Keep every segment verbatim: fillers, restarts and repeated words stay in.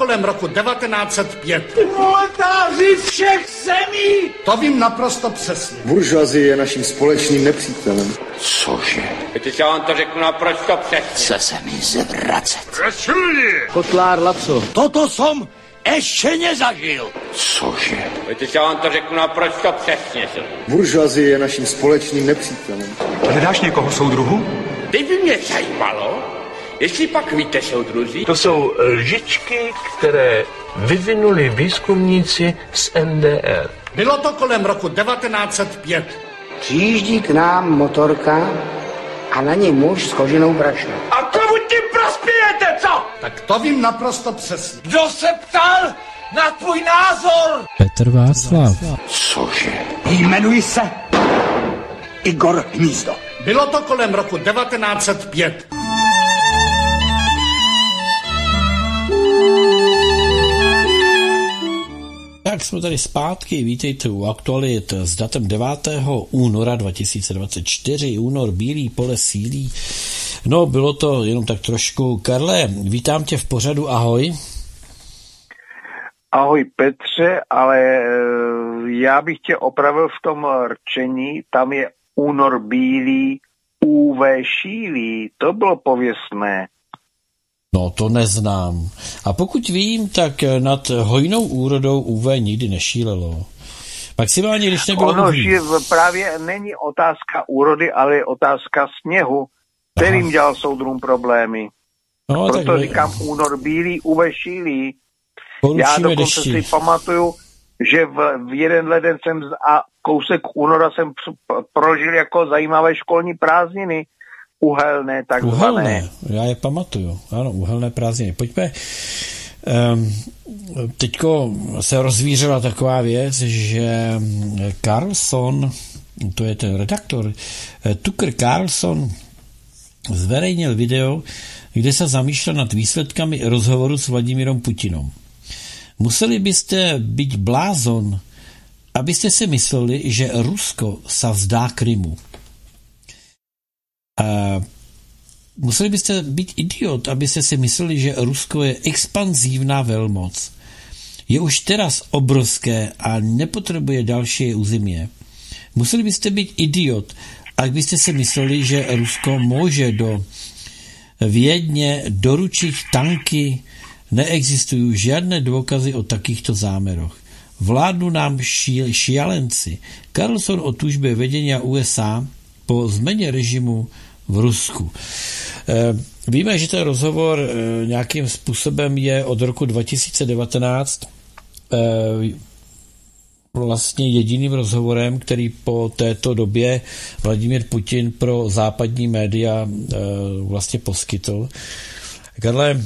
kolem roku devatenáct set pět. Proletáři všech zemí! To vím naprosto přesně. Buržoazie je naším společným nepřítelem. Cože? Víte, já vám to řeknu naprosto přesně. Chce se mi zvracet. Račuji! Kotlár Laco. Toto som ještě nezažil. Cože? Víte, já vám to řeknu naprosto přesně. Buržoazie je naším společným nepřítelem. Hledáš někoho, soudruhu? Teď by mě zajímalo, jestli pak víte, soudruzi. To jsou lžičky, které vyvinuli výzkumníci z N D R. Bylo to kolem roku devatenáct set pět. Přijíždí k nám motorka a na ní muž s koženou brašnou. A komu tím prospějete, co? Tak to vím naprosto přesně. Kdo se ptal na tvůj názor? Petr Václav. Cože? Jmenuji se Igor Hnízdo. Bylo to kolem roku devatenáct set pět. Tak jsme tady zpátky, vítejte u aktualit s datem devátého února dva tisíce dvacet čtyři, únor bílý, pole sílí. No, bylo to jenom tak trošku. Karle, vítám tě v pořadu, ahoj. Ahoj Petře, ale já bych tě opravil v tom rčení, tam je únor bílý, U V šílí, to bylo pověstné. No, to neznám. A pokud vím, tak nad hojnou úrodou U V nikdy nešílelo. Maximálně, když nebylo ono uhlí. Právě není otázka úrody, ale je otázka sněhu, kterým Aha. dělal soudrům problémy. No, proto tak říkám únor bílý, U V šílí. Já dokonce dešti. si pamatuju, že v, v jeden leden jsem a kousek února jsem prožil jako zajímavé školní prázdniny. Uhelné, takzvané. Uhelné, já je pamatuju. Ano, uhelné prázdniny. Pojďme. Um, teďko se rozvířila taková věc, že Carlson, to je ten redaktor, Tucker Carlson zveřejnil video, kde se zamýšlel nad výsledkami rozhovoru s Vladimírem Putinem. Museli byste být blázon, abyste si mysleli, že Rusko se vzdá Krymu. Uh, museli byste být idiot, abyste si mysleli, že Rusko je expanzívna velmoc. Je už teraz obrovské a nepotřebuje další území. Museli byste být idiot, abyste si mysleli, že Rusko může do Viedně doručit tanky. Neexistují žádné důkazy o takýchto zámeroch. Vládnu nám ši- šialenci. Carlson o tužbě vedenia U S A po změně režimu v Rusku. E, víme, že ten rozhovor e, nějakým způsobem je od roku dva tisíce devatenáct e, vlastně jediným rozhovorem, který po této době Vladimír Putin pro západní média e, vlastně poskytl. Karle,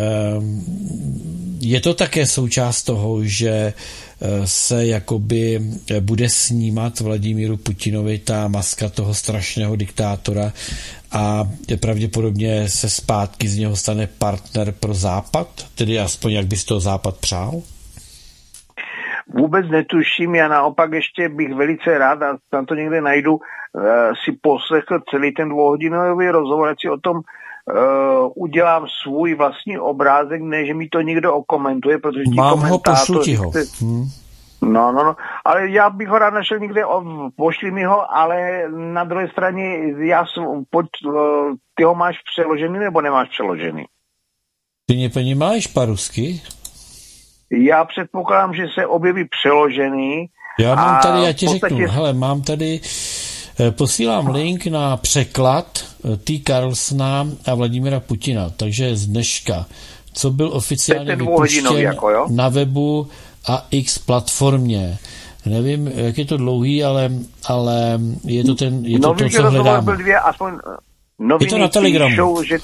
je to také součást toho, že se jakoby bude snímat Vladimíru Putinovi ta maska toho strašného diktátora a pravděpodobně se zpátky z něho stane partner pro Západ? Tedy aspoň jak by si to Západ přál? Vůbec netuším, já naopak ještě bych velice rád, a tam to někde najdu, si poslechl celý ten dvouhodinový rozhovor, ať si o tom Uh, udělám svůj vlastní obrázek, ne, že mi to někdo okomentuje, protože ti Mám ho, pošlu komentátoři... ti ho. Hmm. No, no, no, ale já bych ho rád našel někde, pošli mi ho, ale na druhé straně, já jsem, pojď, ty ho máš přeložený, nebo nemáš přeložený? Ty něpeně máš parusky? Já předpokládám, že se objeví přeložený. Já mám tady, já ti podstatě... řeknu, hele, mám tady... Posílám link na překlad T. Carlsona a Vladimíra Putina, takže z dneška, co byl oficiálně vypuštěn jako, na webu a X platformě. Nevím, jak je to dlouhý, ale, ale je to, ten, je to, no, to víš, co hledáme. Byl dvě, aspoň je to na Telegramu. Píšou, že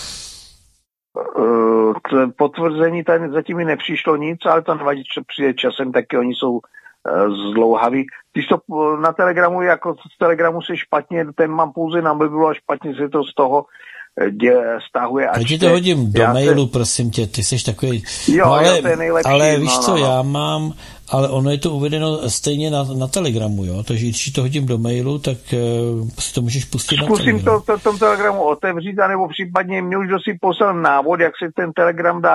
uh, potvrzení tady zatím mi nepřišlo nic, ale to nevadí, že přijde časem, taky oni jsou zdlouhavý. Když to na Telegramu, jako z Telegramu se špatně, ten mám pouze na mobilu a špatně se to z toho dě, stahuje. Já ti to hodím do mailu, se... prosím tě, ty jsi takový... Jo, no, ale, jo, to je nejlepší. Ale víš no, co, no, no. já mám, ale ono je to uvedeno stejně na, na Telegramu, jo, takže když to hodím do mailu, tak uh, si to můžeš pustit Zkusím na Telegramu. Zkusím to v tom Telegramu otevřít, anebo případně mě už kdo si poslal návod, jak se ten Telegram dá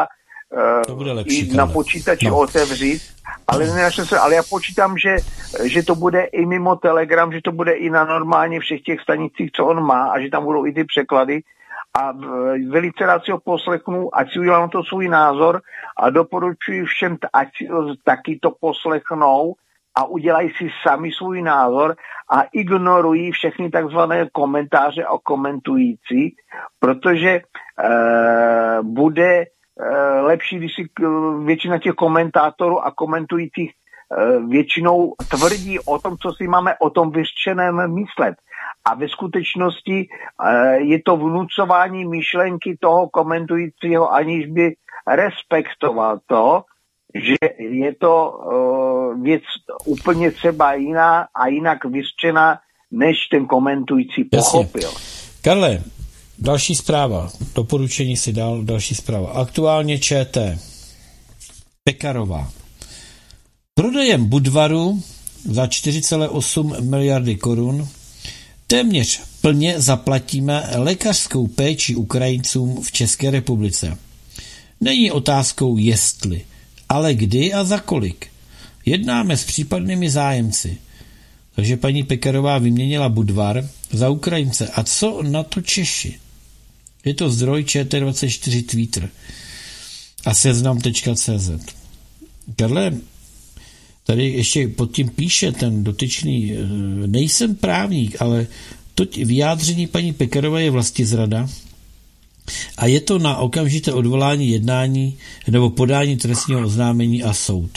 to bude lepší, i na počítači no. otevřít, ale nenašel se, ale já počítám, že, že to bude i mimo Telegram, že to bude i na normálně všech těch stanicích, co on má, a že tam budou i ty překlady. A velice rád si ho poslechnu, ať si udělám to svůj názor, a doporučuji všem, ať si taky to poslechnou a udělají si sami svůj názor a ignorují všechny takzvané komentáře a komentující, protože e, bude e, lepší, když si většina těch komentátorů a komentujících e, většinou tvrdí o tom, co si máme o tom vyřčeném myslet. A ve skutečnosti e, je to vnucování myšlenky toho komentujícího, aniž by respektoval to, že je to uh, věc úplně třeba jiná a jinak vyřčená, než ten komentující pochopil. Jasně. Karle, další zpráva. Doporučení si dal, další zpráva. Aktuálně ČT. Pekarová. Prodejem Budvaru za čtyři celé osm miliardy korun téměř plně zaplatíme lékařskou péči Ukrajincům v České republice. Není otázkou jestli, ale kdy a za kolik. Jednáme s případnými zájemci. Takže paní Pekarová vyměnila Budvar za Ukrajince. A co na to Češi? Je to zdroj Č T dvacet čtyři Twitter a seznam tečka cé zet. Karle, tady ještě pod tím píše ten dotyčný, nejsem právník, ale to vyjádření paní Pekarové je vlastizrada a je to na okamžité odvolání jednání nebo podání trestního oznámení a soud.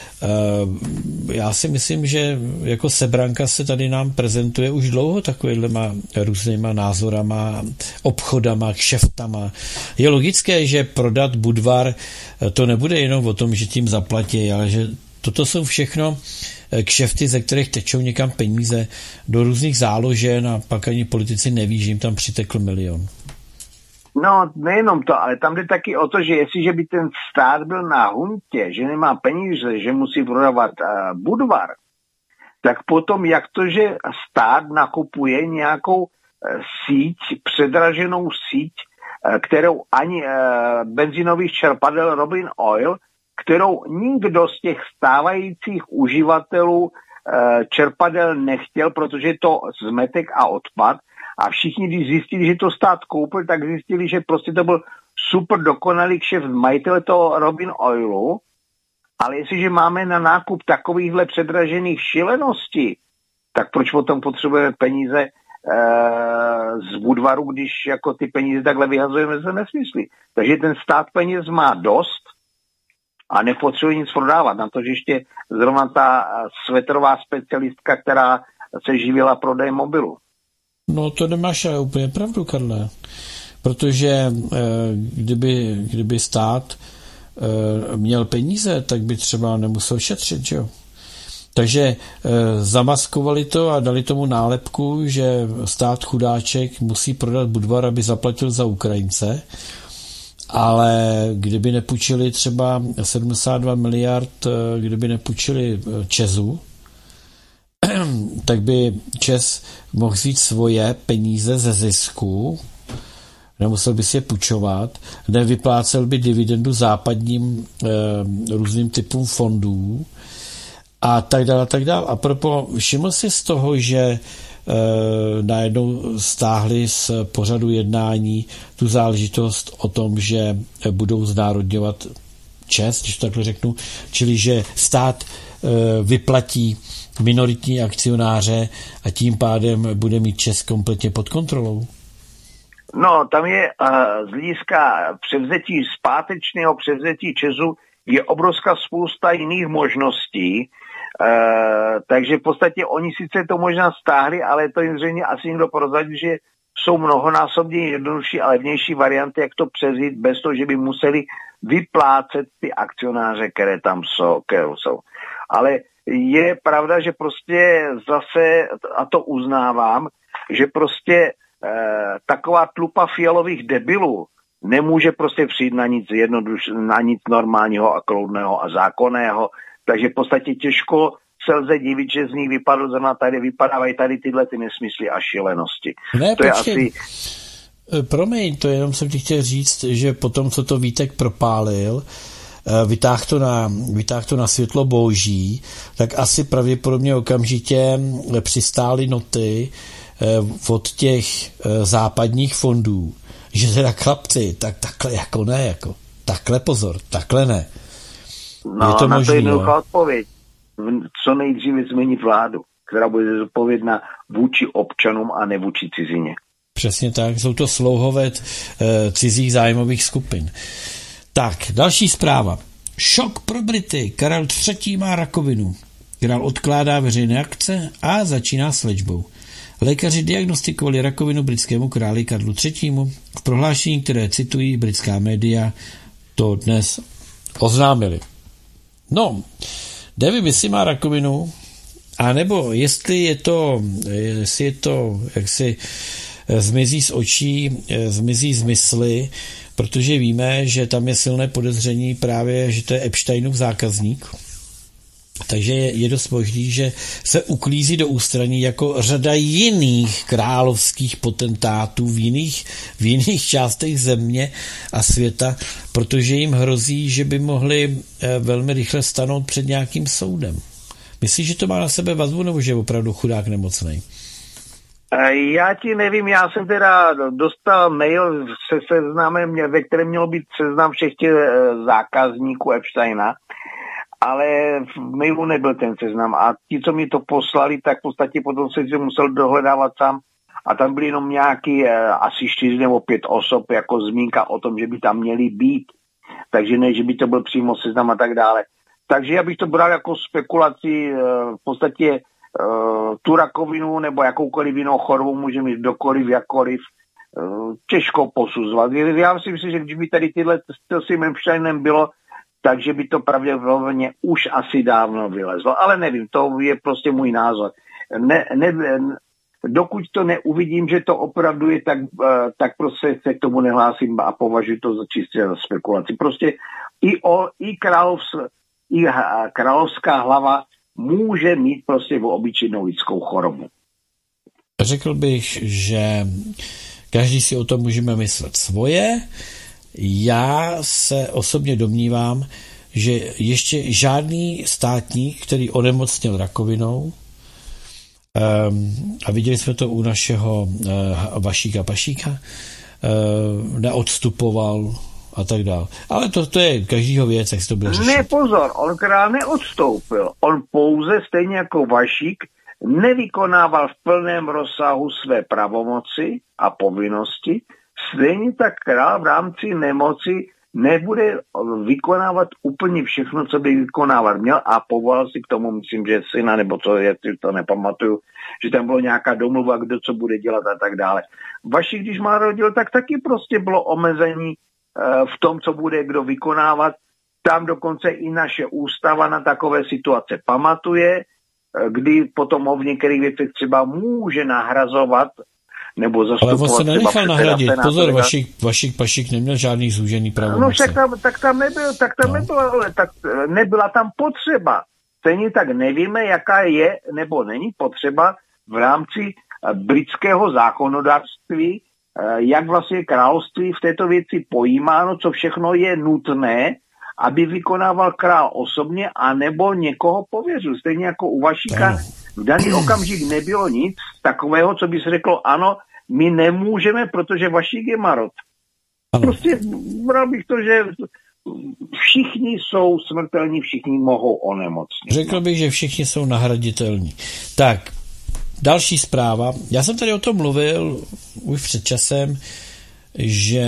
Já si myslím, že jako Sebranka se tady nám prezentuje už dlouho takovýhlema různýma názorama, obchodama, kšeftama. Je logické, že prodat Budvar to nebude jenom o tom, že tím zaplatí, ale že toto jsou všechno kšefty, ze kterých tečou někam peníze do různých záložen a pak ani politici neví, že jim tam přitekl milion. No, nejenom to, ale tam jde taky o to, že jestliže by ten stát byl na huntě, že nemá peníze, že musí prodávat uh, Budvar, tak potom jak to, že stát nakupuje nějakou uh, síť, předraženou síť, uh, kterou ani uh, benzinových čerpadel Robin Oil, kterou nikdo z těch stávajících uživatelů uh, čerpadel nechtěl, protože je to zmetek a odpad. A všichni, když zjistili, že to stát koupil, tak zjistili, že prostě to byl super dokonalý kšeft majitele toho Robin Oilu. Ale jestliže máme na nákup takovýchhle předražených šíleností, tak proč potom potřebujeme peníze e, z Budvaru, když jako ty peníze takhle vyhazujeme za nesmysly. Takže ten stát peněz má dost a nepotřebuje nic prodávat. Na to, že ještě zrovna ta svetrová specialistka, která se živila prodejem mobilu. No to nemáš ale úplně pravdu, Karle. Protože e, kdyby, kdyby stát e, měl peníze, tak by třeba nemusel šetřit, že jo? Takže e, zamaskovali to a dali tomu nálepku, že stát chudáček musí prodat Budvar, aby zaplatil za Ukrajince, ale kdyby nepůjčili třeba sedmdesát dva miliard, kdyby nepůjčili Česu, tak by Čes mohl vzít svoje peníze ze zisku, nemusel by si je půjčovat, nevyplácel by dividendu západním e, různým typům fondů a tak dále, a tak dále. A proto všiml si z toho, že e, najednou stáhli z pořadu jednání tu záležitost o tom, že budou znárodňovat Čes, když to takhle řeknu, čili že stát e, vyplatí minoritní akcionáře a tím pádem bude mít Čes kompletně pod kontrolou? No, tam je uh, z hlediska převzetí, zpátečného převzetí Česu je obrovská spousta jiných možností, uh, takže v podstatě oni sice to možná stáhli, ale to jim zřejmě asi někdo prozradil, že jsou mnohonásobně jednodušší a levnější varianty, jak to převzít bez toho, že by museli vyplácet ty akcionáře, které tam jsou. Které jsou. Ale je pravda, že prostě zase, a to uznávám, že prostě e, taková tlupa fialových debilů nemůže prostě přijít na nic jednoduš, na nic normálního a kloudného a zákonného, takže v podstatě těžko se lze divit, že z nich vypadl zrovna tady, vypadávají tady tyhle ty nesmysly a šílenosti. Ne, to počkej. je asi... Promiň, to jenom jsem ti chtěl říct, že potom, co to Vítek propálil, vytáhl to na, vytáhl to na světlo boží, tak asi pravděpodobně okamžitě přistály noty od těch západních fondů, že teda chlapci, tak takhle jako ne, jako takhle pozor, takhle ne. No, je to na možný, to jednoduchá jo? odpověď. Co nejdříve změnit vládu, která bude zodpovědná vůči občanům a ne vůči cizině. Přesně tak, jsou to slouhové e, cizích zájmových skupin. Tak, další zpráva. Šok pro Brity. Karel třetí. má rakovinu. Král odkládá veřejné akce a začíná s léčbou. Lékaři diagnostikovali rakovinu britskému králi Karlu třetímu. V prohlášení, které citují britská média, to dnes oznámili. No, nevím, jestli má rakovinu, anebo jestli je to, jestli je to, jak si zmizí z očí, zmizí z mysli, protože víme, že tam je silné podezření právě, že to je Epsteinův zákazník. Takže je, je dost možný, že se uklízí do ústraní jako řada jiných královských potentátů v jiných, v jiných částech země a světa, protože jim hrozí, že by mohli velmi rychle stanout před nějakým soudem. Myslíš, že to má na sebe vazbu, nebo že je opravdu chudák nemocnej? Já ti nevím, já jsem teda dostal mail se seznamem, ve kterém mělo být seznam všech těch zákazníků Epsteina, ale v mailu nebyl ten seznam a ti, co mi to poslali, tak v podstatě potom se musel dohledávat sám a tam byly jenom nějaký asi čtyři nebo pět osob jako zmínka o tom, že by tam měli být, takže ne, že by to byl přímo seznam a tak dále. Takže já bych to bral jako spekulaci, v podstatě tu rakovinu nebo jakoukoliv jinou chorobu může mít kdokoliv, jakkoliv, těžko posuzovat. Já si myslím, že když by tady tyhle s tím Epsteinem bylo, takže by to pravděpodobně už asi dávno vylezlo. Ale nevím, to je prostě můj názor. Ne, ne, dokud to neuvidím, že to opravdu je, tak, tak prostě se k tomu nehlásím a považuji to za čistě za spekulaci. Prostě i, o, i, královs, i královská hlava může mít prostě obyčejnou lidskou chorobu. Řekl bych, že každý si o tom můžeme myslet svoje. Já se osobně domnívám, že ještě žádný státník, který onemocněl rakovinou, um, a viděli jsme to u našeho uh, Vašíka Pašíka, uh, neodstupoval a tak dále. Ale to, to je každýho věc, jak se to bude řešit. Ne, pozor, on král neodstoupil. On pouze, stejně jako Vašík, nevykonával v plném rozsahu své pravomoci a povinnosti. Stejně tak král v rámci nemoci nebude vykonávat úplně všechno, co by vykonávat měl a povolal si k tomu, myslím, že syna, nebo co, já si to nepamatuju, že tam bylo nějaká domluva, kdo co bude dělat a tak dále. Vašík, když má rodil, tak taky prostě bylo omezení v tom, co bude kdo vykonávat. Tam dokonce i naše ústava na takové situace pamatuje, kdy potom o v některých věcech třeba může nahrazovat nebo zastupovat. Ale on se nenechal nahradit. Pozor, Vašík, Vašík Pašík neměl žádný zúžený pravomoci. No však tam, tak tam nebyl, tak tam no. nebyla, ale tak nebyla tam potřeba. Stejně tak nevíme, jaká je nebo není potřeba v rámci britského zákonodárství, jak vlastně království v této věci pojímáno, co všechno je nutné, aby vykonával král osobně, anebo někoho pověřil. Stejně jako u Vašíka v daný okamžik nebylo nic takového, co by se řeklo, ano, my nemůžeme, protože Vašík je marot. Ano. Prostě bral bych to, že všichni jsou smrtelní, všichni mohou onemocnit. Řekl bych, že všichni jsou nahraditelní. Tak, další zpráva. Já jsem tady o tom mluvil už před časem, že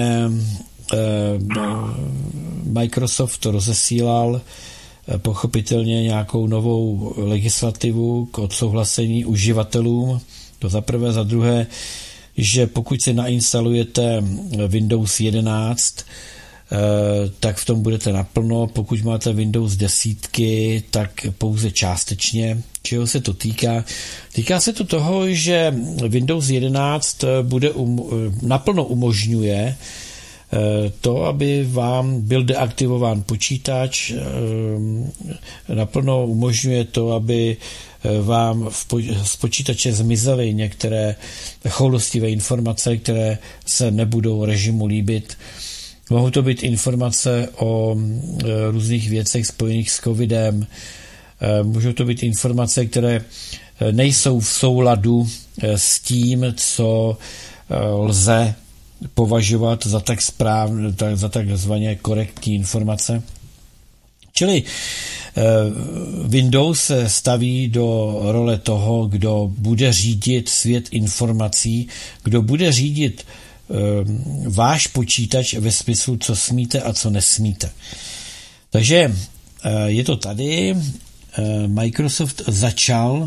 Microsoft rozesílal pochopitelně nějakou novou legislativu k odsouhlasení uživatelům. To za prvé, za druhé, že pokud si nainstalujete Windows jedenáct, tak v tom budete naplno. Pokud máte Windows desítky, tak pouze částečně. Čeho se to týká? Týká se to toho, že Windows jedenáct bude um, naplno umožňuje to, aby vám byl deaktivován počítač, naplno umožňuje to, aby vám v po, z počítače zmizely některé choulostivé informace, které se nebudou režimu líbit. Mohou to být informace o e, různých věcech spojených s covidem, e, můžou to být informace, které nejsou v souladu e, s tím, co e, lze považovat za tak správně, tak, za takzvaně korektní informace. Čili e, Windows se staví do role toho, kdo bude řídit svět informací, kdo bude řídit váš počítač ve smyslu, co smíte a co nesmíte. Takže je to tady. Microsoft začal,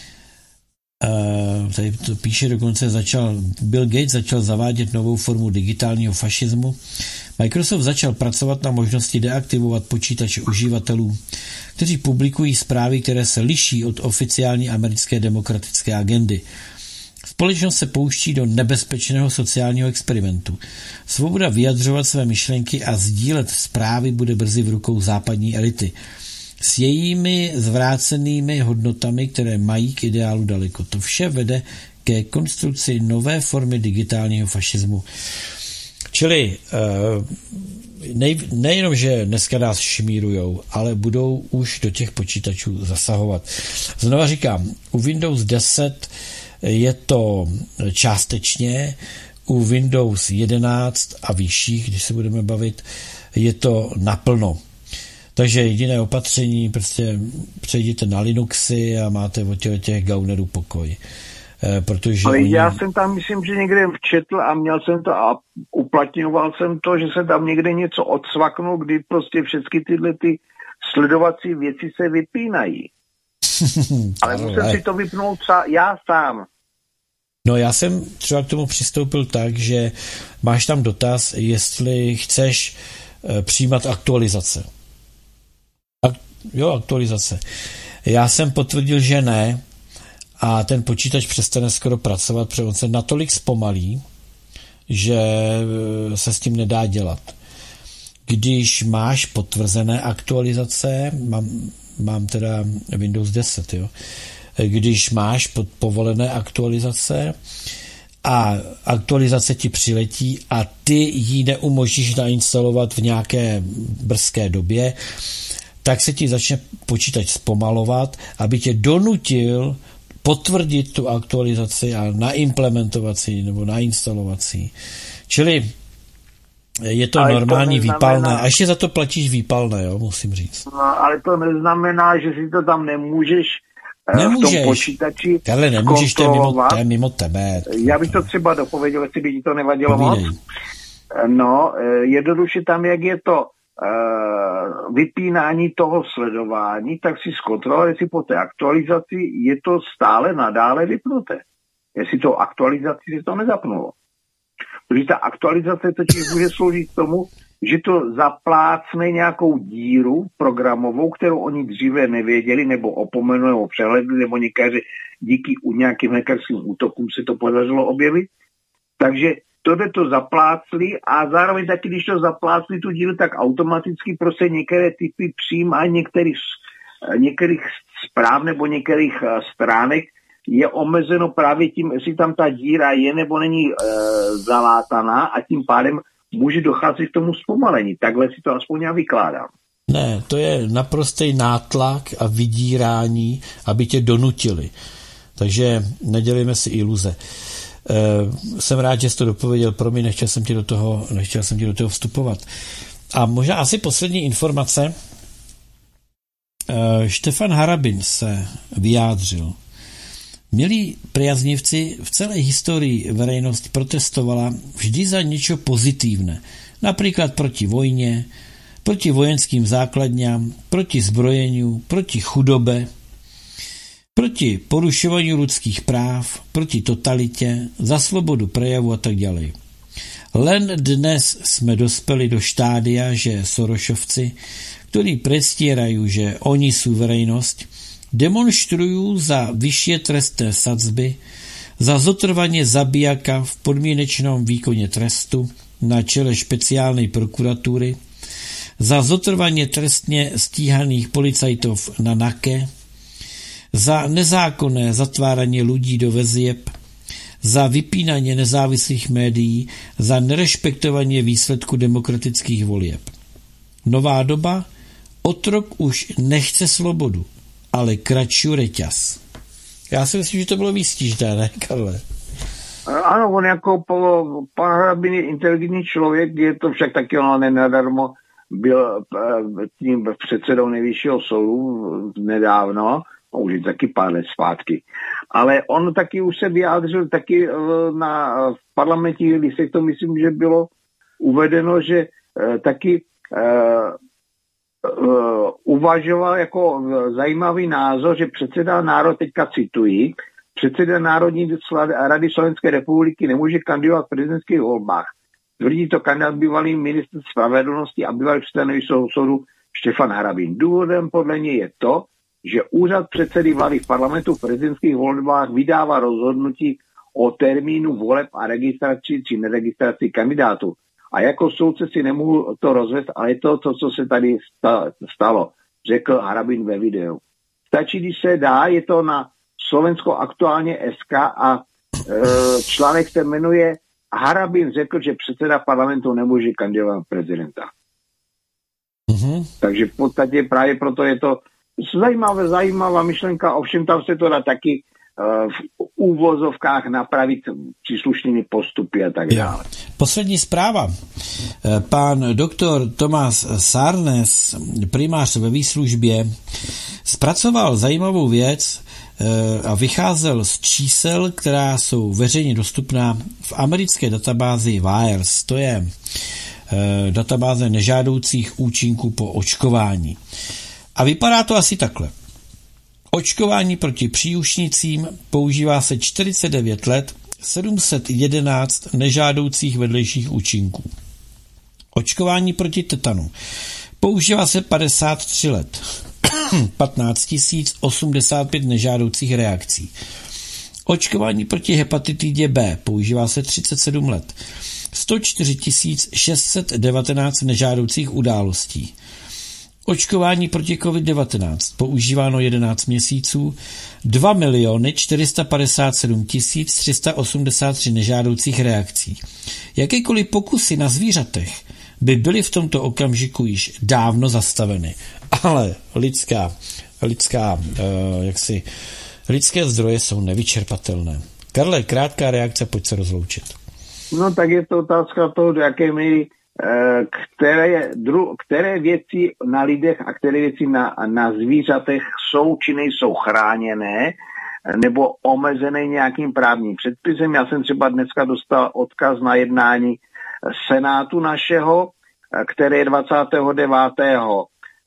tady to píše dokonce, začal, Bill Gates začal zavádět novou formu digitálního fašismu. Microsoft začal pracovat na možnosti deaktivovat počítače uživatelů, kteří publikují zprávy, které se liší od oficiální americké demokratické agendy. Společnost se pouští do nebezpečného sociálního experimentu. Svoboda vyjadřovat své myšlenky a sdílet zprávy bude brzy v rukou západní elity. S jejími zvrácenými hodnotami, které mají k ideálu daleko. To vše vede ke konstrukci nové formy digitálního fašismu. Čili nej, nejenom, že dneska nás šmírujou, ale budou už do těch počítačů zasahovat. Znova říkám, u Windows deset je to částečně, u Windows jedenáct a vyšších, když se budeme bavit, je to naplno. Takže jediné opatření, prostě přejdete na Linuxy a máte od těch, těch gaunerů pokoj. E, protože Ale oni... já jsem tam, myslím, že někde včetl a měl jsem to a uplatňoval jsem to, že se tam někde něco odsvaknul, kdy prostě všechny tyhle ty sledovací věci se vypínají. Ale musím si to vypnout já sám. No já jsem třeba k tomu přistoupil tak, že máš tam dotaz, jestli chceš e, přijímat aktualizace. Ak, jo, aktualizace. Já jsem potvrdil, že ne a ten počítač přestane skoro pracovat, protože on se natolik zpomalí, že se s tím nedá dělat. Když máš potvrzené aktualizace, mám, mám teda Windows deset, jo, když máš pod povolené aktualizace a aktualizace ti přiletí a ty ji neumožníš nainstalovat v nějaké brzké době, tak se ti začne počítač zpomalovat, aby tě donutil potvrdit tu aktualizaci a naimplementovat si nebo nainstalovat si. Čili je to ale normální to výpalné. A ještě za to platíš výpalné, jo, musím říct. No, ale to neznamená, že si to tam nemůžeš Nemůžeš. v tom počítači Ale nemůžeš, to je mimo, to je mimo tebe. Já bych to třeba dopověděl, jestli by ti to nevadilo moc. No, jednoduše tam, jak je to uh, vypínání toho sledování, tak si zkontroluje, jestli po té aktualizaci je to stále nadále vypnuté. Jestli to aktualizaci si to nezapnulo. Protože ta aktualizace totiž může sloužit k tomu, že to zaplácne nějakou díru programovou, kterou oni dříve nevěděli, nebo opomenuli, nebo přehledli, nebo někteří díky nějakým hackerským útokům se to podařilo objevit. Takže tohle to zaplácli a zároveň taky, když to zaplácli tu díru, tak automaticky prostě některé typy přijímání některých, některých zpráv nebo některých stránek je omezeno právě tím, jestli tam ta díra je nebo není e, zalátaná a tím pádem může docházet k tomu zpomalení. Takhle si to aspoň já vykládám. Ne, to je naprostý nátlak a vydírání, aby tě donutili. Takže nedělejme si iluze. E, jsem rád, že jsi to dopověděl, promiň, nechtěl jsem ti do toho, nechtěl jsem ti do toho vstupovat. A možná asi poslední informace. E, Štefan Harabin se vyjádřil. Milí priaznivci, v celé historii verejnosť protestovala vždy za niečo pozitívne. Napríklad proti vojne, proti vojenským základňám, proti zbrojeniu, proti chudobe, proti porušovaniu ľudských práv, proti totalite, za slobodu prejavu a tak ďalej. Len dnes sme dospeli do štádia, že Sorošovci, ktorí predstierajú, že oni sú verejnosť, demonštrujú za vyššie trestné sadzby, za zotrvanie zabijaka v podmienečnom výkone trestu na čele špeciálnej prokuratúry, za zotrvanie trestne stíhaných policajtov na NAKE, za nezákonné zatvárání lidí do väzieb, za vypínání nezávislých médií, za nerespektování výsledku demokratických volieb. Nová doba, otrok už nechce slobodu, ale kratší reťaz. Já si myslím, že to bylo výstižné, ne, Karle? Ano, on jako pan Harabin je inteligentní člověk, je to však taky ono nenadarmo, byl tím předsedou nejvyššího soudu nedávno, už je taky pár let zpátky. Ale on taky už se vyjádřil taky na parlamentních listech, to myslím, že bylo uvedeno, že taky uh, uvažoval jako zajímavý názor, že předseda národ, teďka cituji, předseda Národní rady Slovenské republiky nemůže kandidovat v prezidentských volbách. Tvrdí to kandidát bývalý ministr spravedlnosti a bývalý předseda Nejvyššího soudu Štefan Harabin. Důvodem podle něj je to, že úřad předsedy vlády v parlamentu v prezidentských volbách vydává rozhodnutí o termínu voleb a registraci či neregistraci kandidátů. A jako soudce si nemohu to rozvést, ale je to to, co se tady stalo, řekl Harabin ve videu. Stačí, když se dá, je to na Slovensko aktuálně es ká a e, článek se jmenuje Harabin řekl, že předseda parlamentu nemůže kandidovat prezidenta. Mm-hmm. Takže v podstatě právě proto je to zajímavá, zajímavá myšlenka, ovšem tam se to dá taky uh, v úvozovkách napravit příslušnými postupy a tak dále. Poslední zpráva. Pán doktor Tomás Sarnes, primář ve výslužbě, zpracoval zajímavou věc a vycházel z čísel, která jsou veřejně dostupná v americké databázi VAERS. To je databáze nežádoucích účinků po očkování. A vypadá to asi takhle. Očkování proti příušnicím používá se čtyřicet devět let, sedm set jedenáct nežádoucích vedlejších účinků. Očkování proti tetanu používá se padesát tři let, patnáct tisíc osmdesát pět nežádoucích reakcí. Očkování proti hepatitidě B používá se třicet sedm let, sto čtyři tisíc šest set devatenáct nežádoucích událostí. Očkování proti covid devatenáct používáno jedenáct měsíců, dva miliony čtyři sta padesát sedm tisíc tři sta osmdesát tři nežádoucích reakcí. Jakékoliv pokusy na zvířatech by byly v tomto okamžiku již dávno zastaveny. Ale lidská, lidská, uh, jaksi, lidské zdroje jsou nevyčerpatelné. Karle, krátká reakce, pojď se rozloučit. No tak je to otázka toho, do jaké míry Které, dru, které věci na lidech a které věci na, na zvířatech jsou či nejsou chráněné nebo omezené nějakým právním předpisem. Já jsem třeba dneska dostal odkaz na jednání Senátu našeho, které je dvacátého devátého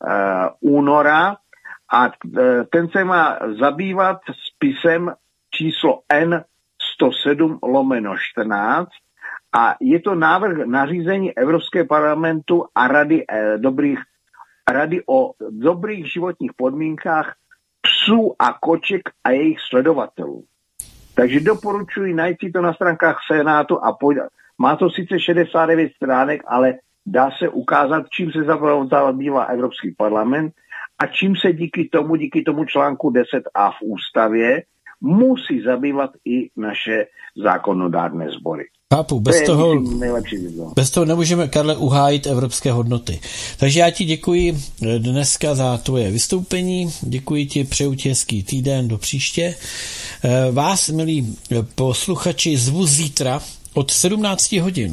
února a ten se má zabývat spisem číslo N sto sedm lomeno čtrnáct. A je to návrh nařízení Evropského parlamentu a rady, eh, dobrých, rady o dobrých životních podmínkách psů a koček a jejich sledovatelů. Takže doporučuji najít si to na stránkách Senátu a pojď. Má to sice šedesát devět stránek, ale dá se ukázat, čím se zabývá Evropský parlament a čím se díky tomu, díky tomu článku deset a v ústavě musí zabývat i naše zákonodárné sbory. Chápu, bez to toho, bez toho nemůžeme, Karle, uhájit evropské hodnoty. Takže já ti děkuji dneska za tvoje vystoupení, děkuji ti, přeju ti hezký týden do příště. Vás, milí posluchači, zvu zítra od sedmnáct hodin.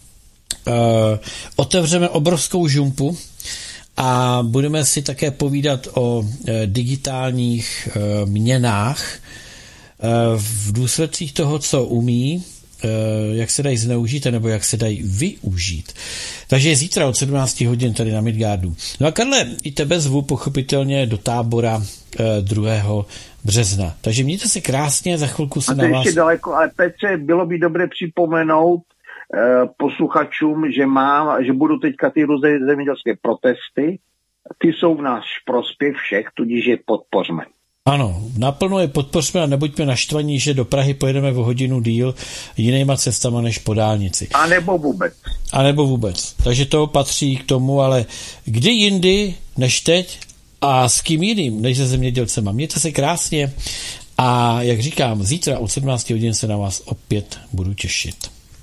Otevřeme obrovskou žumpu a budeme si také povídat o digitálních měnách v důsledcích toho, co umí, jak se dají zneužít, nebo jak se dají využít. Takže zítra od sedmnáct hodin tady na Midgardu. No a Karle, i tebe zvu pochopitelně do tábora druhého března. Takže mějte se krásně, za chvilku se na vás... A to ještě daleko, ale Petře, bylo by dobré připomenout eh, posluchačům, že mám, že budou teďka ty různé zemědělské protesty, ty jsou v náš prospěch všech, tudíž je podpořme. Ano, naplno je podpořme a nebuďme naštvaní, že do Prahy pojedeme o hodinu díl jinýma cestama než po dálnici. A nebo vůbec. A nebo vůbec. Takže to patří k tomu, ale kdy jindy než teď a s kým jiným, než se zemědělcema. Mějte se krásně a jak říkám, zítra od sedmnáct hodin se na vás opět budu těšit.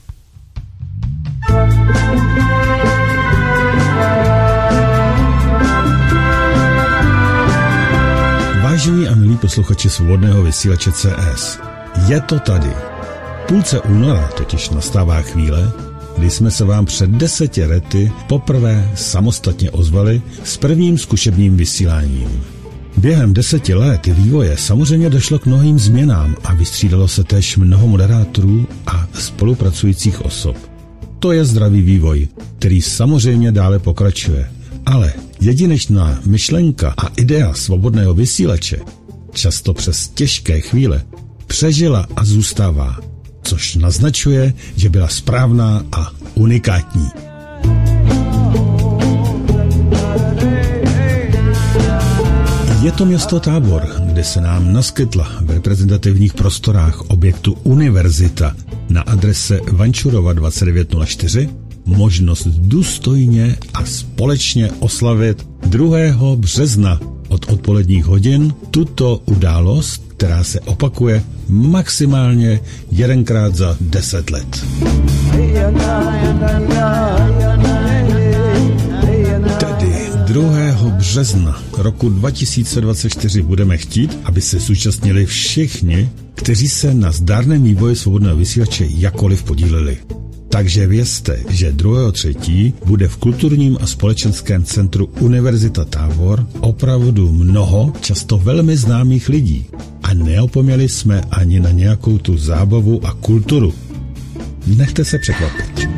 Vážení a milí posluchači Svobodného vysílače C S, je to tady. Půlce února totiž nastává chvíle, kdy jsme se vám před deseti lety poprvé samostatně ozvali s prvním zkušebním vysíláním. Během deseti let vývoje samozřejmě došlo k mnohým změnám a vystřídalo se též mnoho moderátorů a spolupracujících osob. To je zdravý vývoj, který samozřejmě dále pokračuje. Ale jedinečná myšlenka a idea svobodného vysílače, často přes těžké chvíle, přežila a zůstává, což naznačuje, že byla správná a unikátní. Je to město Tábor, kde se nám naskytla v reprezentativních prostorách objektu Univerzita na adrese Vančurova dvacet devět nula čtyři možnost důstojně a společně oslavit druhého března od odpoledních hodin tuto událost, která se opakuje maximálně jedenkrát za deset let. Tedy druhého března roku dva tisíce dvacet čtyři budeme chtít, aby se zúčastnili všichni, kteří se na zdárném vývoji svobodného vysílače jakkoliv podíleli. Takže vězte, že druhého třetího bude v kulturním a společenském centru Univerzita Tábor opravdu mnoho, často velmi známých lidí. A neopomněli jsme ani na nějakou tu zábavu a kulturu. Nechte se překvapit.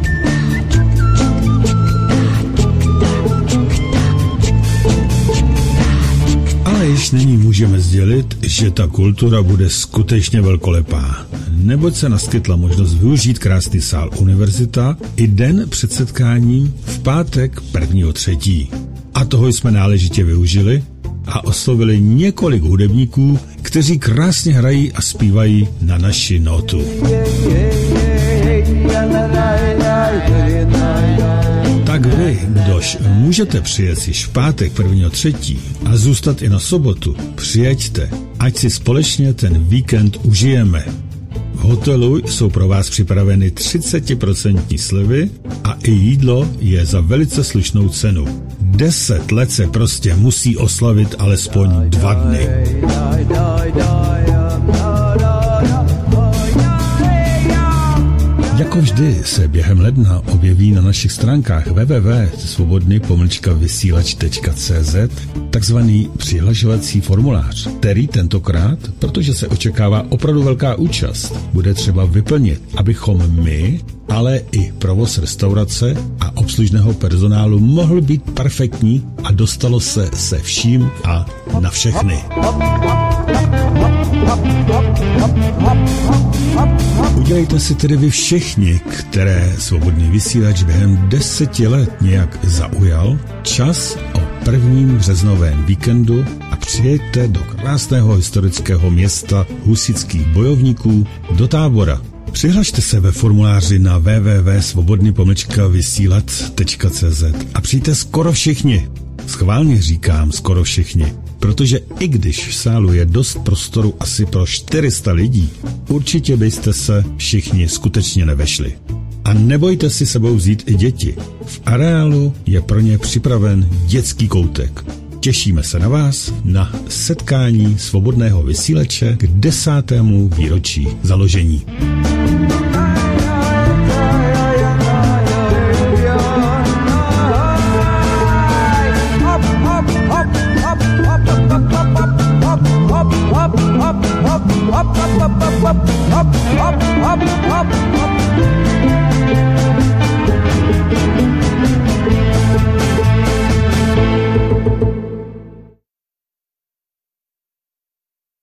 Ale již nyní můžeme sdělit, že ta kultura bude skutečně velkolepá. Neboť se naskytla možnost využít krásný sál Univerzita i den před setkáním v pátek prvního třetího A toho jsme náležitě využili a oslovili několik hudebníků, kteří krásně hrají a zpívají na naši notu. Tak vy, kdož můžete přijet již v pátek prvního třetího a zůstat i na sobotu, přijeďte, ať si společně ten víkend užijeme. V hotelu jsou pro vás připraveny třicet procent slevy a i jídlo je za velice slušnou cenu. Deset let se prostě musí oslavit alespoň dva dny. Jako vždy se během ledna objeví na našich stránkách w w w tečka svobodný pomlčka vysílač tečka c z takzvaný přihlašovací formulář, který tentokrát, protože se očekává opravdu velká účast, bude třeba vyplnit, abychom my, ale i provoz restaurace a obslužného personálu mohl být perfektní a dostalo se se vším a na všechny. Udělejte si tedy vy všichni, které svobodný vysílač během deseti let nějak zaujal, čas o prvním březnovém víkendu a přijeďte do krásného historického města husitských bojovníků do Tábora. Přihlašte se ve formuláři na w w w tečka svobodný pomlčka vysílač tečka c z a přijďte skoro všichni. Schválně říkám skoro všichni, protože i když v sálu je dost prostoru asi pro čtyři sta lidí, určitě byste se všichni skutečně nevešli. A nebojte si sebou vzít i děti. V areálu je pro ně připraven dětský koutek. Těšíme se na vás na setkání svobodného vysílače k desátému výročí založení. Up, up, up, up, up.